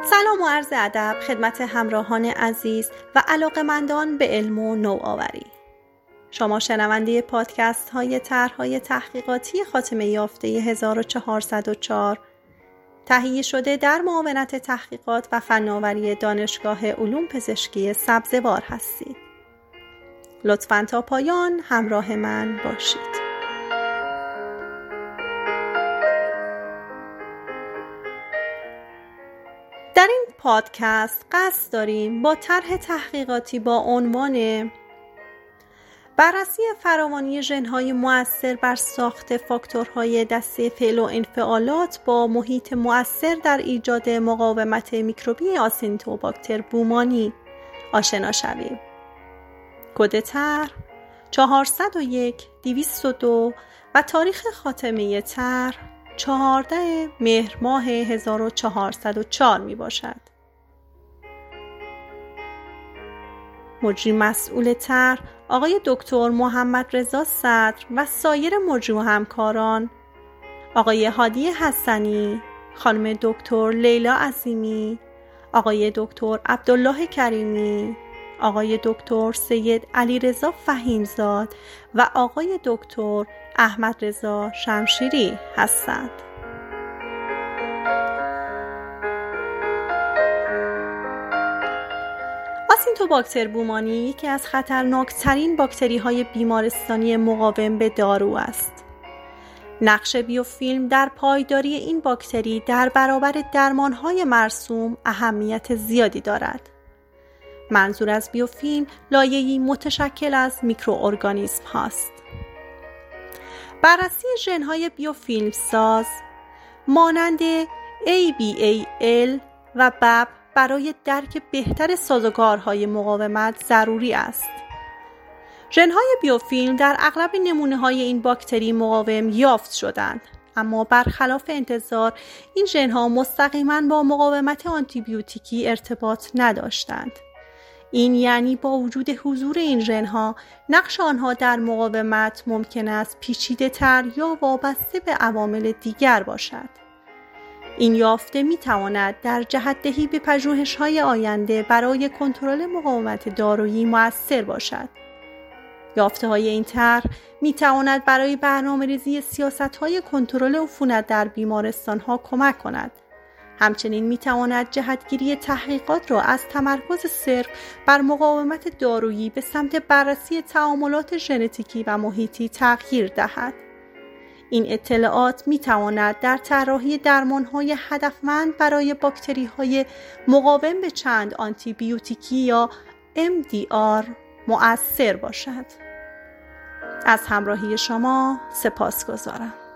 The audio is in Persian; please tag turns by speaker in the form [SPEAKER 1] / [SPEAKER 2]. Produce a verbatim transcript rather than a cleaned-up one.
[SPEAKER 1] سلام و عرض ادب خدمت همراهان عزیز و علاقه‌مندان به علم و نوآوری. شما شنونده پادکست های طرح‌های تحقیقاتی خاتمه یافته هزار و چهارصد و چهار تهیه شده در معاونت تحقیقات و فناوری دانشگاه علوم پزشکی سبزوار هستید. لطفاً تا پایان همراه من باشید. در این پادکست قصد داریم با طرح تحقیقاتی با عنوان بررسی فراوانی ژن‌های مؤثر بر ساخت فاکتورهای دسته فعل و انفعالات با محیط مؤثر در ایجاد مقاومت میکروبی آسینیتوباکتر بومانی آشنا شویم. کد طرح چهارصد و یک دویست و دو و تاریخ خاتمه طرح چهارده مهر ماه هزار و چهارصد و چهار می باشد. مجری مسئول طرح آقای دکتر محمد رضا صدر و سایر مجری و همکاران، آقای هادی حسنی، خانم دکتر لیلا عظیمی، آقای دکتر عبدالله کریمی، آقای دکتر سید علیرضا فهیمزاد و آقای دکتر احمد رضا شمشیری هستند. آسینیتوباکتر بومانی یکی از خطرناکترین باکتری های بیمارستانی مقاوم به دارو است. نقش بیوفیلم در پایداری این باکتری در برابر درمان های مرسوم اهمیت زیادی دارد. منظور از بیوفیلم لایه‌ای متشکل از میکروارگانیسم هاست. بررسی ژن‌های بیوفیلم ساز مانند ای بی ای ال و بب برای درک بهتر سازوکارهای مقاومت ضروری است. ژن‌های بیوفیلم در اغلب نمونه‌های این باکتری مقاوم یافت شدند، اما برخلاف انتظار این ژن‌ها مستقیماً با مقاومت آنتیبیوتیکی ارتباط نداشتند. این یعنی با وجود حضور این ژن‌ها نقش آنها در مقاومت ممکن است پیچیده‌تر یا وابسته به عوامل دیگر باشد. این یافته می‌تواند در جهت‌دهی به پژوهش‌های آینده برای کنترل مقاومت دارویی مؤثر باشد. یافته‌های این طرح می‌تواند برای برنامه‌ریزی سیاست‌های کنترل عفونت در بیمارستان‌ها کمک کند. همچنین می‌تواند جهتگیری تحقیقات را از تمرکز صرف بر مقاومت دارویی به سمت بررسی تعاملات ژنتیکی و محیطی تغییر دهد. این اطلاعات می‌تواند در طراحی درمان‌های هدفمند برای باکتری‌های مقاوم به چند آنتیبیوتیکی یا ام دی آر مؤثر باشد. از همراهی شما سپاسگزارم.